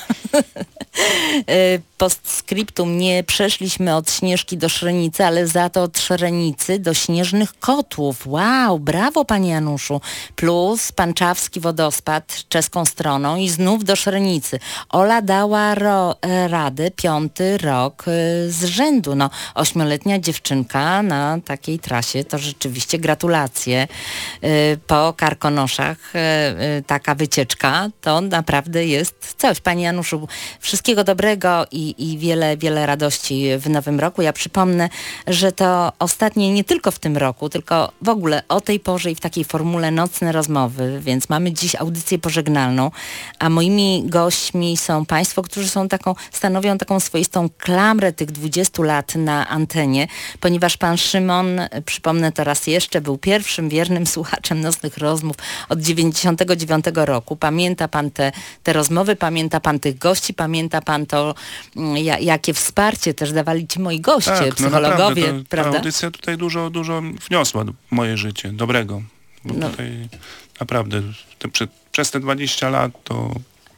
A: Y, Postscriptum, nie przeszliśmy od Śnieżki do Szrenicy, ale za to od Szrenicy do Śnieżnych Kotłów. Wow, brawo panie Januszu. Plus Panczawski wodospad czeską stroną i znów do Szrenicy. Ola dała ro, e, radę piąty rok y, z rzędu. No, ośmioletnia dziewczynka na takiej trasie, to rzeczywiście gratulacje. Y, po Karkonoszach y, y, taka wycieczka to naprawdę jest coś. Panie Januszu, wszystkiego dobrego i, i wiele, wiele radości w nowym roku. Ja przypomnę, że to ostatnie nie tylko w tym roku, tylko w ogóle o tej porze i w takiej formule nocne rozmowy, więc mamy dziś audycję pożegnalną, a moimi gośćmi są państwo, którzy są taką, stanowią taką swoistą klamrę tych dwudziestu lat na antenie, ponieważ pan Szymon, przypomnę to raz jeszcze, był pierwszym wiernym słuchaczem nocnych rozmów od dziewięćdziesiątego dziewiątego roku. Pamięta pan te, te rozmowy, pamięta pan tych gości, pamięta pan to, mm, ja, jakie wsparcie też dawali ci moi goście,
B: Tak, no
A: psychologowie,
B: naprawdę, to,
A: prawda?
B: ta audycja tutaj dużo, dużo wniosła w moje życie, dobrego. Bo
A: No.
B: tutaj naprawdę te, prze, przez te dwadzieścia lat to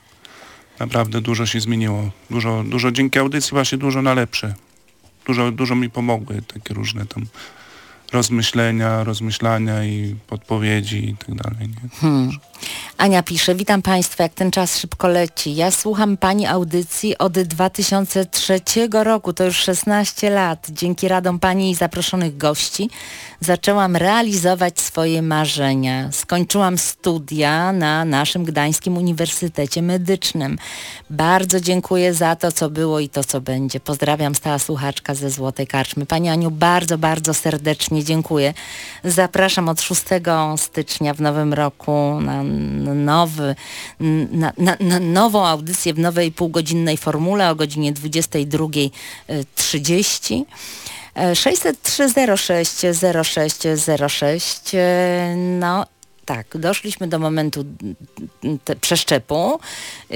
B: naprawdę dużo się zmieniło. Dużo, dużo dzięki audycji właśnie dużo na lepsze. Dużo, dużo mi pomogły takie różne tam rozmyślenia, rozmyślania i podpowiedzi i tak dalej. Nie?
A: Hmm. Ania pisze, witam państwa, jak ten czas szybko leci. Ja słucham pani audycji od dwa tysiące trzeciego roku, to już szesnaście lat. Dzięki radom pani i zaproszonych gości zaczęłam realizować swoje marzenia. Skończyłam studia na naszym Gdańskim Uniwersytecie Medycznym. Bardzo dziękuję za to, co było i to, co będzie. Pozdrawiam, stała słuchaczka ze Złotej Karczmy. Pani Aniu, bardzo, bardzo serdecznie dziękuję. Zapraszam od szóstego stycznia w nowym roku na nowy, na, na, na nową audycję w nowej półgodzinnej formule o godzinie dwudziestej drugiej trzydzieści. sześćset trzy zero sześć zero sześć zero sześć. No tak, doszliśmy do momentu te, przeszczepu yy,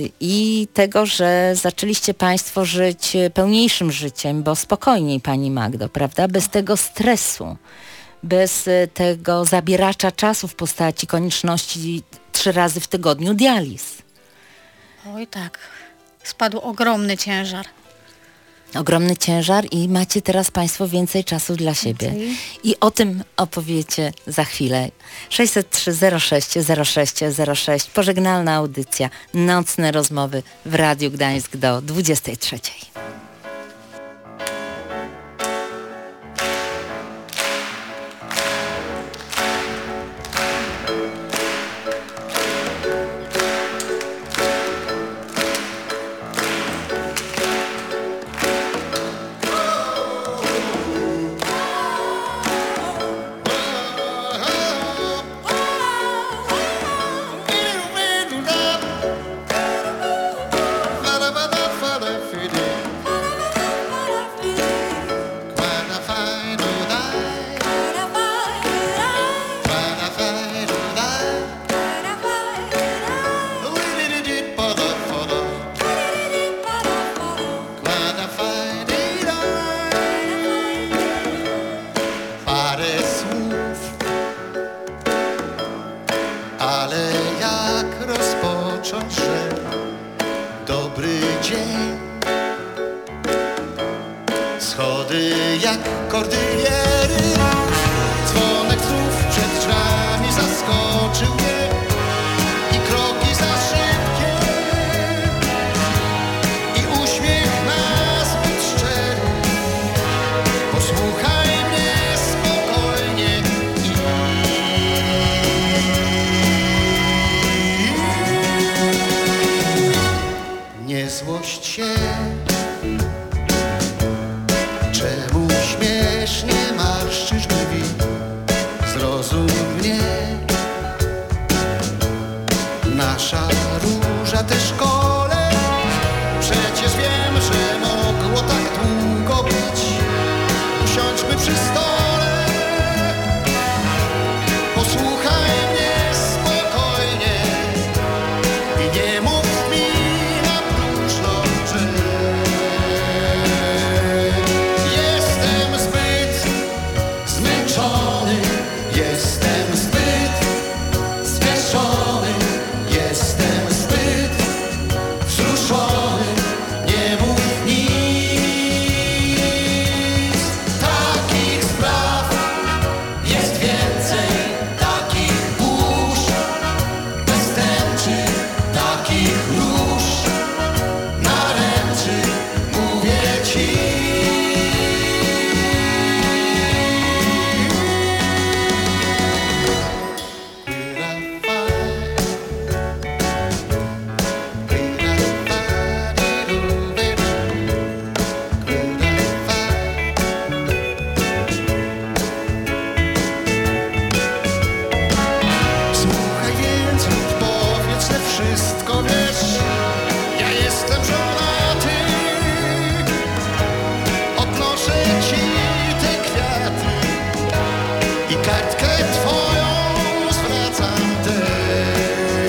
A: i tego, że zaczęliście państwo żyć pełniejszym życiem, bo spokojniej pani Magdo, prawda? Bez tego stresu. Bez tego zabieracza czasu w postaci konieczności trzy razy w tygodniu dializ.
D: Oj tak, spadł ogromny ciężar.
A: Ogromny ciężar i macie teraz państwo więcej czasu dla siebie.
D: Więcej.
A: I o tym opowiecie za chwilę. sześćset trzy zero sześć zero sześć zero sześć. Pożegnalna audycja. Nocne rozmowy w Radiu Gdańsk do dwudziestej trzeciej.
C: jak kordyliery. Dzwonek znów przed drzwiami zaskoczył mnie i kroki za szybkie i uśmiech nazbyt szczery. Posłuchaj mnie spokojnie i nie złość się. Czemu śmiesznie marszczysz brwi? Zrozum mnie. Nasza róża te szkole, przecież wiem, że mogło tak długo być. Usiądźmy przy stole, posłuchaj mnie spokojnie i nie mów mi na próżno, że jestem zbyt zmęczony, jestem zbyt zwieszony, jestem zbyt wzruszony, nie mów nic. Takich spraw jest więcej, takich burz, bez tęczy, takich róż, naręczy, mówię ci. Słuchaj więc, odpowiedz, że wszystko wiesz. Ja jestem żonaty, odnoszę ci te kwiaty i kartkę twoją zwracam też.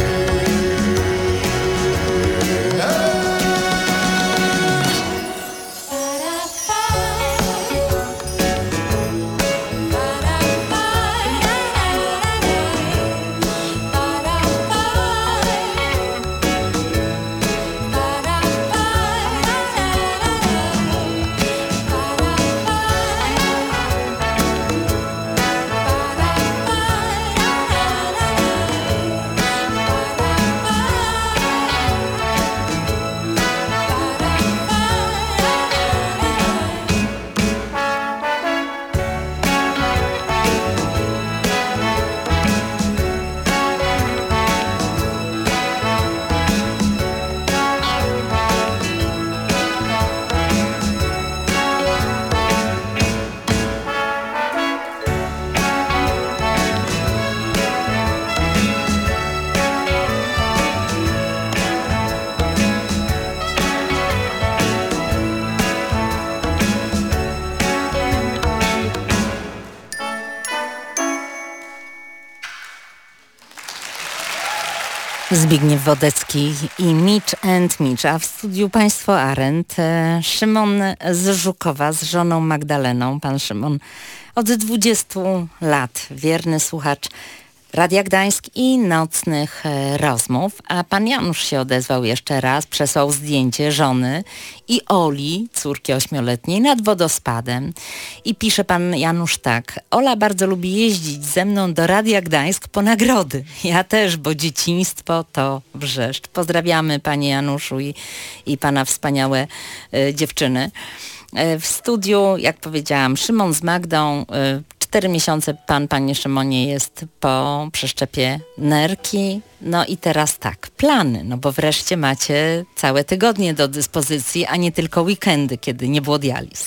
A: Zbigniew Wodecki i Mitch and Mitch, a w studiu państwo Arendt, e, Szymon z Żukowa z żoną Magdaleną. Pan Szymon od dwudziestu lat wierny słuchacz Radia Gdańsk i nocnych e, rozmów, a pan Janusz się odezwał jeszcze raz, przesłał zdjęcie żony i Oli, córki ośmioletniej, nad wodospadem i pisze pan Janusz tak: Ola bardzo lubi jeździć ze mną do Radia Gdańsk po nagrody. Ja też, bo dzieciństwo to wrzeszcz. Pozdrawiamy panie Januszu i, i pana wspaniałe e, dziewczyny. E, w studiu, jak powiedziałam, Szymon z Magdą. E, Cztery miesiące pan, panie Szymonie, jest po przeszczepie nerki. No i teraz tak, plany, no bo wreszcie macie całe tygodnie do dyspozycji, a nie tylko weekendy, kiedy nie było dializ.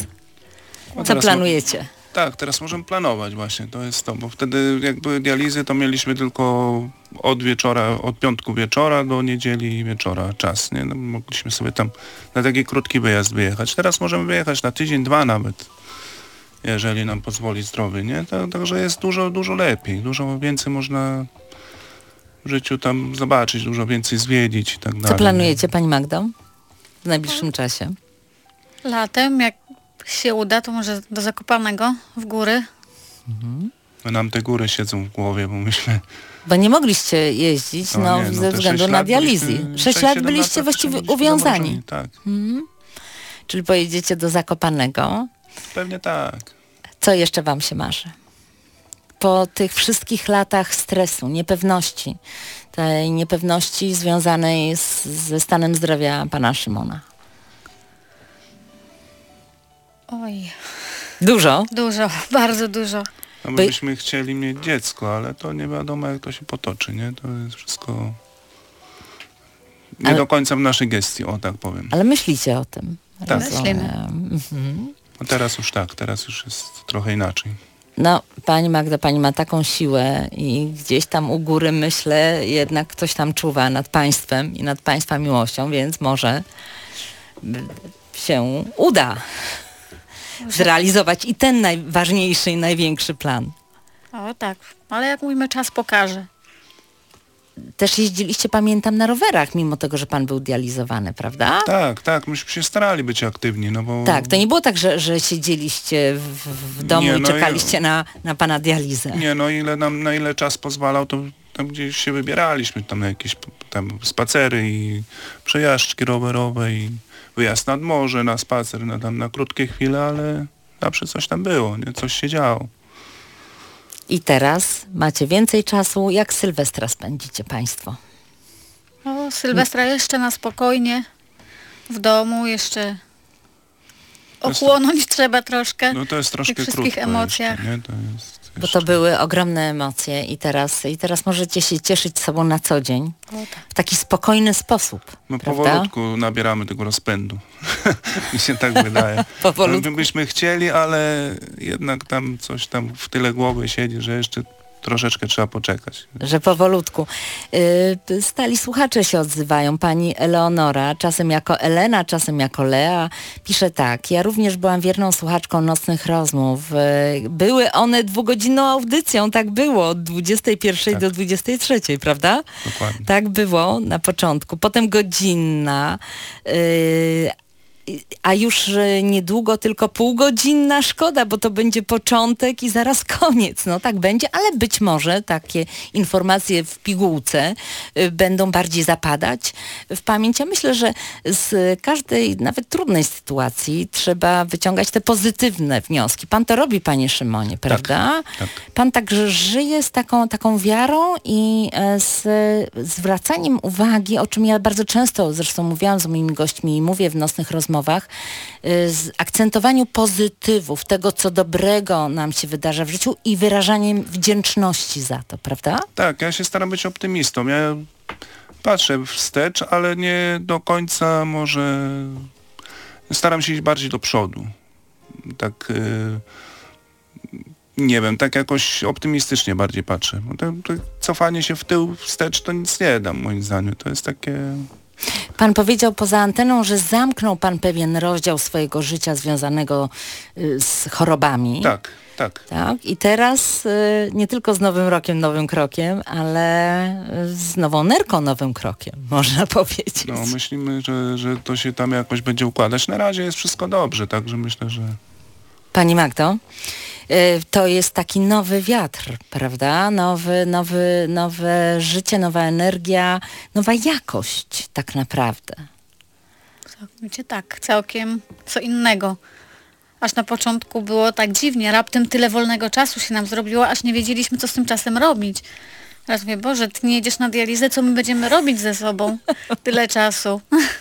B: No
A: Co
B: teraz
A: planujecie?
B: Mo- tak, teraz możemy planować właśnie, to jest to, bo wtedy jak były dializy, to mieliśmy tylko od wieczora, od piątku wieczora do niedzieli wieczora czas, nie? No, mogliśmy sobie tam na taki krótki wyjazd wyjechać. Teraz możemy wyjechać na tydzień, dwa nawet, jeżeli nam pozwoli zdrowie, nie? To, także jest dużo, dużo lepiej, dużo więcej można w życiu tam zobaczyć, dużo więcej zwiedzić i tak dalej.
A: Co planujecie, pani Magdo, w najbliższym czasie?
D: Latem, jak się uda, to może do Zakopanego w góry.
B: Mhm. Nam te góry siedzą w głowie, bo myśmy...
A: Bo nie mogliście jeździć, no, no, no ze względu na dializy. Sześć lat byliście właściwie uwiązani.
B: Tak.
A: Mhm. Czyli pojedziecie do Zakopanego.
B: Pewnie tak.
A: Co jeszcze wam się marzy? Po tych wszystkich latach stresu, niepewności, tej niepewności związanej z, ze stanem zdrowia pana Szymona.
D: Oj,
A: Dużo?
D: dużo, bardzo dużo.
B: No my
A: By-
B: byśmy chcieli mieć dziecko, ale to nie wiadomo, jak to się potoczy, nie? To jest wszystko nie
A: Ale-
B: do końca w naszej gestii, o tak powiem.
A: Ale myślicie o tym.
B: Tak.
A: Rozumiem. Mhm.
B: No teraz już tak, teraz już jest trochę inaczej.
A: No, pani Magda, pani ma taką siłę i gdzieś tam u góry, myślę, jednak ktoś tam czuwa nad państwem i nad państwa miłością, więc może się uda zrealizować i ten najważniejszy i największy plan.
D: O tak, ale jak mówimy, czas pokaże.
A: Też jeździliście, pamiętam, na rowerach, mimo tego, że pan był dializowany, prawda?
B: Tak, tak, myśmy się starali być aktywni, no bo...
A: Tak, to nie było tak, że, że siedzieliście w, w domu
B: Nie,
A: i
B: no
A: czekaliście na, na pana dializę.
B: Nie, no ile nam, na ile czas pozwalał, to tam gdzieś się wybieraliśmy, tam na jakieś tam spacery i przejażdżki rowerowe i wyjazd nad morze, na spacer, na, tam na krótkie chwile, ale zawsze coś tam było, nie? Coś się działo.
A: I teraz macie więcej czasu. Jak Sylwestra spędzicie państwo?
D: O, Sylwestra jeszcze na spokojnie, w domu, jeszcze ochłonąć trzeba troszkę.
B: No to jest troszkę
D: tych wszystkich
B: krótko
D: emocjach.
B: jeszcze, nie? To jest
A: Bo
B: jeszcze...
A: to były ogromne emocje i teraz, i teraz możecie się cieszyć sobą na co dzień
D: O, tak.
A: w taki spokojny sposób.
B: My
A: prawda?
B: powolutku nabieramy tego rozpędu. Mi się tak wydaje.
A: Powolutku.
B: My byśmy chcieli, ale jednak tam coś tam w tyle głowy siedzi, że jeszcze troszeczkę trzeba poczekać.
A: Że powolutku. Yy, stali słuchacze się odzywają. Pani Eleonora, czasem jako Elena, czasem jako Lea, pisze tak. Ja również byłam wierną słuchaczką Nocnych Rozmów. Yy, były one dwugodzinną audycją, tak było, od dwudziestej pierwszej
B: Tak.
A: do dwudziestej trzeciej, prawda?
B: Dokładnie.
A: Tak było na początku. Potem godzinna. Yy, a już e, niedługo tylko półgodzinna, szkoda, bo to będzie początek i zaraz koniec. No tak będzie, ale być może takie informacje w pigułce y, będą bardziej zapadać w pamięć. Ja myślę, że z każdej, nawet trudnej sytuacji trzeba wyciągać te pozytywne wnioski. Pan to robi, panie Szymonie, prawda?
B: tak.
A: Pan także żyje z taką, taką wiarą i e, z zwracaniem uwagi, o czym ja bardzo często zresztą mówiłam z moimi gośćmi i mówię w Nocnych Rozmowach, z akcentowaniu pozytywów, tego co dobrego nam się wydarza w życiu i wyrażaniem wdzięczności za to, prawda?
B: Tak, ja się staram być optymistą. Ja patrzę wstecz, ale nie do końca może... Staram się iść bardziej do przodu. Tak... Yy... Nie wiem, tak jakoś optymistycznie bardziej patrzę. Bo to, to cofanie się w tył, wstecz to nic nie da, moim zdaniem. To jest takie...
A: Pan powiedział poza anteną, że zamknął pan pewien rozdział swojego życia związanego y, z chorobami.
B: Tak, tak.
A: Tak? I teraz y, nie tylko z Nowym Rokiem, Nowym Krokiem, ale y, z nową nerką, Nowym Krokiem, można powiedzieć.
B: No, myślimy, że, że to się tam jakoś będzie układać. Na razie jest wszystko dobrze, także myślę, że...
A: Pani Magdo, y, to jest taki nowy wiatr, prawda? Nowy, nowy, nowe życie, nowa energia, nowa jakość tak naprawdę.
D: Całkowicie tak, całkiem co innego. Aż na początku było tak dziwnie, raptem tyle wolnego czasu się nam zrobiło, aż nie wiedzieliśmy, co z tym czasem robić. Teraz mówię, Boże, ty nie jedziesz na dializę, co my będziemy robić ze sobą? Tyle czasu.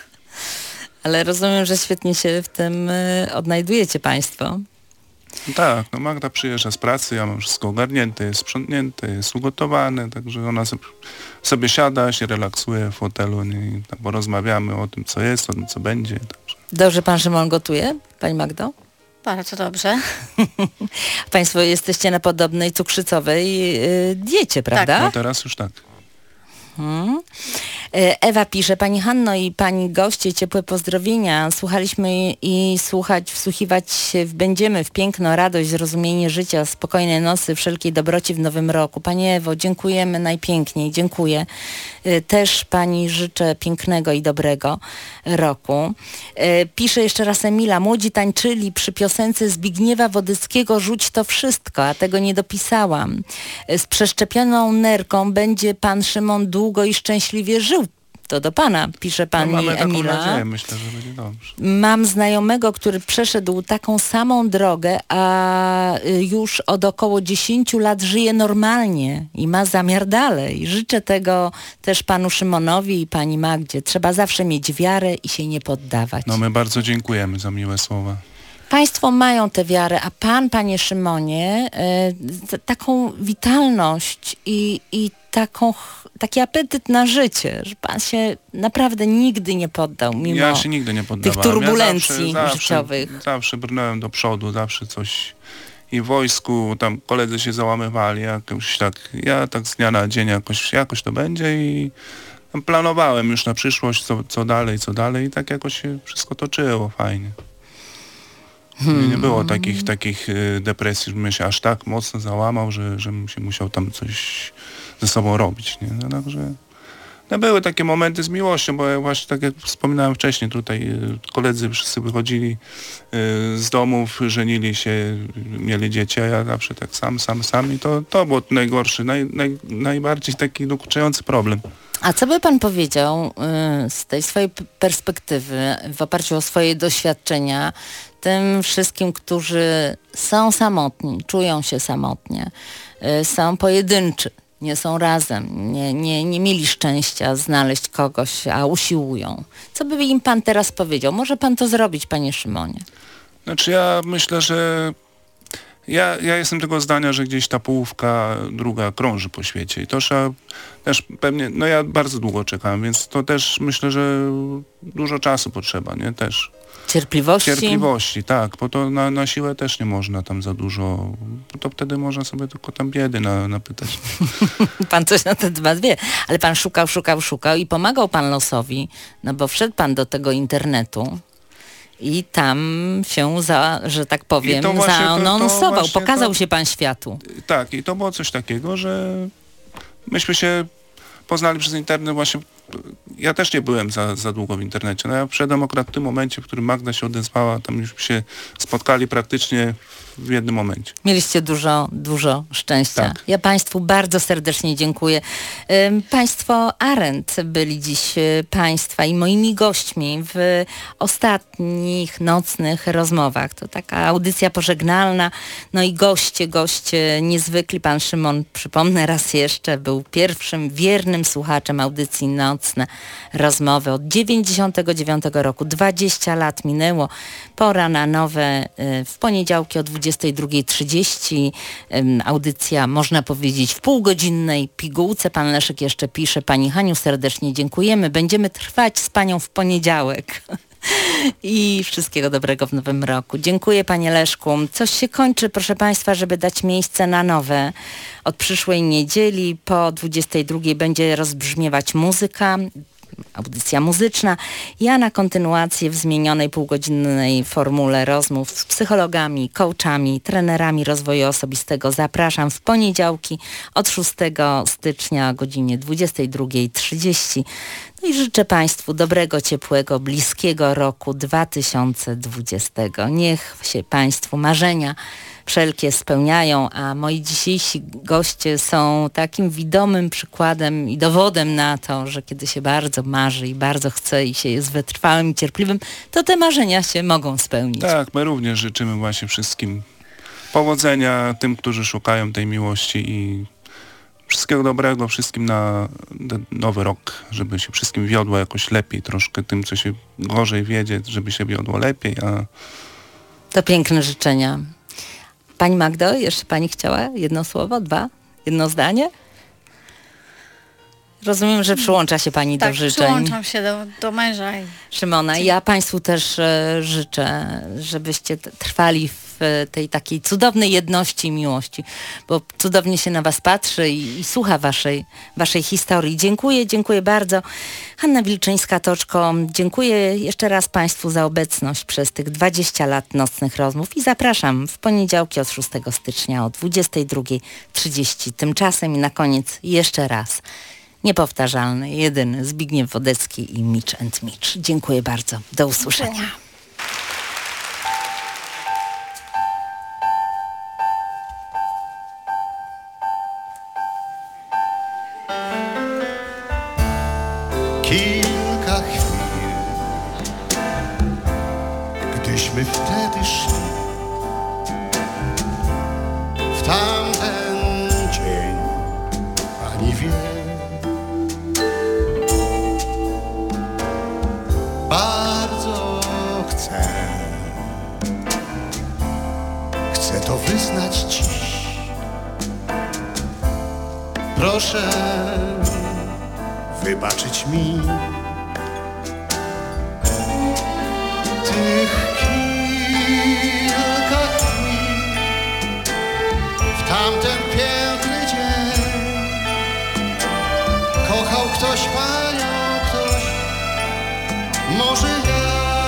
A: Ale rozumiem, że świetnie się w tym y, odnajdujecie państwo.
B: Tak, no Magda przyjeżdża z pracy, ja mam wszystko ogarnięte, jest sprzątnięte, jest ugotowane, także ona sobie, sobie siada, się relaksuje w fotelu nie, i tam porozmawiamy o tym, co jest, o tym, co będzie. Także.
A: Dobrze pan Szymon gotuje, pani Magdo?
D: Bardzo dobrze.
A: Państwo jesteście na podobnej cukrzycowej y, diecie, prawda?
B: No teraz już tak.
A: Hmm. Ewa pisze, pani Hanno i pani goście, ciepłe pozdrowienia. Słuchaliśmy i słuchać, wsłuchiwać się w będziemy w piękno, radość, zrozumienie życia, spokojne nocy, wszelkiej dobroci w nowym roku. Pani Ewo, dziękujemy najpiękniej, dziękuję. Też pani życzę pięknego i dobrego roku. Pisze jeszcze raz Emila, młodzi tańczyli przy piosence Zbigniewa Wodyckiego Rzuć to wszystko, a tego nie dopisałam. Z przeszczepioną nerką będzie pan Szymon długo i szczęśliwie żył. To do pana, pisze pani
B: no, mamy
A: Emila.
B: taką nadzieję, myślę, że będzie dobrze.
A: Mam znajomego, który przeszedł taką samą drogę, a już od około dziesięciu lat żyje normalnie i ma zamiar dalej. Życzę tego też panu Szymonowi i pani Magdzie. Trzeba zawsze mieć wiarę i się nie poddawać.
B: No my bardzo dziękujemy za miłe słowa.
A: Państwo mają tę wiarę, a pan, panie Szymonie, y, t- taką witalność i, i taką, taki apetyt na życie, że pan się naprawdę nigdy nie poddał, mimo
B: Ja się nigdy nie poddawałem.
A: tych turbulencji
B: ja zawsze,
A: życiowych.
B: Zawsze, zawsze brnąłem do przodu, zawsze coś i w wojsku, tam koledzy się załamywali, jakoś tak, ja tak z dnia na dzień jakoś, jakoś to będzie i tam planowałem już na przyszłość, co, co dalej, co dalej i tak jakoś się wszystko toczyło fajnie. Hmm. Nie było takich, takich y, depresji, żebym się aż tak mocno załamał, że, żebym się musiał tam coś ze sobą robić. Nie? No, także no, były takie momenty z miłością, bo ja właśnie tak jak wspominałem wcześniej, tutaj y, koledzy wszyscy wychodzili y, z domów, żenili się, mieli dzieci, a ja zawsze tak sam, sam, sam i to, to był najgorszy, naj, naj, najbardziej taki dokuczający problem.
A: A co by pan powiedział y, z tej swojej p- perspektywy, w oparciu o swoje doświadczenia, tym wszystkim, którzy są samotni, czują się samotnie, y, są pojedynczy, nie są razem, nie, nie, nie mieli szczęścia znaleźć kogoś, a usiłują. Co by im pan teraz powiedział? Może pan to zrobić, panie Szymonie?
B: Znaczy ja myślę, że Ja, ja jestem tego zdania, że gdzieś ta połówka druga krąży po świecie i to trzeba też pewnie, no ja bardzo długo czekałem, więc to też myślę, że dużo czasu potrzeba, nie? Też.
A: Cierpliwości?
B: Cierpliwości, tak, bo to na, na siłę też nie można tam za dużo, bo to wtedy można sobie tylko tam biedy na, napytać.
A: Pan coś na ten temat wie, ale pan szukał, szukał, szukał i pomagał pan losowi, no bo wszedł pan do tego internetu. I tam się, za, że tak powiem, zaanonsował, pokazał
B: to,
A: się pan światu.
B: Tak, i to było coś takiego, że myśmy się poznali przez internet właśnie. Ja też nie byłem za, za długo w internecie. No ja wszedłem akurat w tym momencie, w którym Magda się odezwała, tam już się spotkali praktycznie w jednym momencie.
A: Mieliście dużo, dużo szczęścia.
B: Tak.
A: Ja państwu bardzo serdecznie dziękuję. Ym, Państwo Arendt byli dziś y, państwa i moimi gośćmi w ostatnich nocnych rozmowach. To taka audycja pożegnalna. No i goście, goście niezwykli. Pan Szymon, przypomnę raz jeszcze, był pierwszym wiernym słuchaczem audycji Nocne Rozmowy od dziewięćdziesiątego dziewiątego roku. dwadzieścia lat minęło. Pora na nowe y, w poniedziałki o dwudziestej drugiej trzydzieści. Ym, audycja, można powiedzieć, w półgodzinnej pigułce. Pan Leszek jeszcze pisze: Pani Haniu, serdecznie dziękujemy. Będziemy trwać z panią w poniedziałek. I wszystkiego dobrego w nowym roku. Dziękuję, panie Leszku. Coś się kończy, proszę państwa, żeby dać miejsce na nowe. Od przyszłej niedzieli po dwudziestej drugiej będzie rozbrzmiewać muzyka, audycja muzyczna. Ja na kontynuację w zmienionej półgodzinnej formule rozmów z psychologami, coachami, trenerami rozwoju osobistego zapraszam w poniedziałki od szóstego stycznia o godzinie dwudziestej drugiej trzydzieści. No i życzę państwu dobrego, ciepłego, bliskiego roku dwa tysiące dwudziestego. Niech się państwu marzenia wszelkie spełniają, a moi dzisiejsi goście są takim widomym przykładem i dowodem na to, że kiedy się bardzo marzy i bardzo chce i się jest wytrwałym i cierpliwym, to te marzenia się mogą spełnić.
B: Tak, my również życzymy właśnie wszystkim powodzenia, tym, którzy szukają tej miłości i wszystkiego dobrego wszystkim na nowy rok, żeby się wszystkim wiodło jakoś lepiej, troszkę tym, co się gorzej wiedzie, żeby się wiodło lepiej, a...
A: To piękne życzenia. Pani Magdo, jeszcze pani chciała jedno słowo, dwa? Jedno zdanie? Rozumiem, że przyłącza się pani
D: tak,
A: do życzeń.
D: przyłączam się do, do męża. I...
A: Szymona, ja państwu też e, życzę, żebyście t- trwali w e, tej takiej cudownej jedności i miłości, bo cudownie się na was patrzy i, i słucha waszej, waszej historii. Dziękuję, dziękuję bardzo. Hanna Wilczyńska-Toczko, dziękuję jeszcze raz państwu za obecność przez tych dwadzieścia lat nocnych rozmów i zapraszam w poniedziałki od szóstego stycznia o dwudziestej drugiej trzydzieści. Tymczasem i na koniec jeszcze raz niepowtarzalny, jedyny Zbigniew Wodecki i Mitch and Mitch. Dziękuję bardzo. Do usłyszenia.
C: Keep gdybyśmy wtedy szli w tamten dzień, pani wie. Bardzo chcę, chcę to wyznać dziś. Proszę wybaczyć mi tych kilka chwil w tamten piękny dzień. Kochał ktoś panią, ktoś, może ja.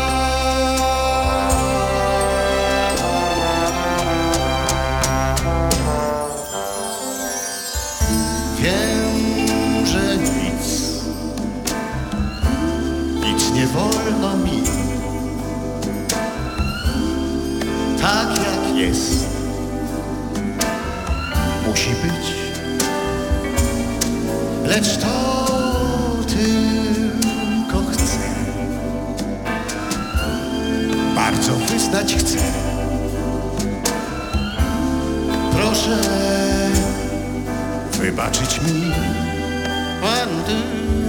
C: Wiem, że nic, nic nie wolno mi, tak jak jest, musi być, lecz to tylko chcę, bardzo wyznać chcę. Proszę wybaczyć mi.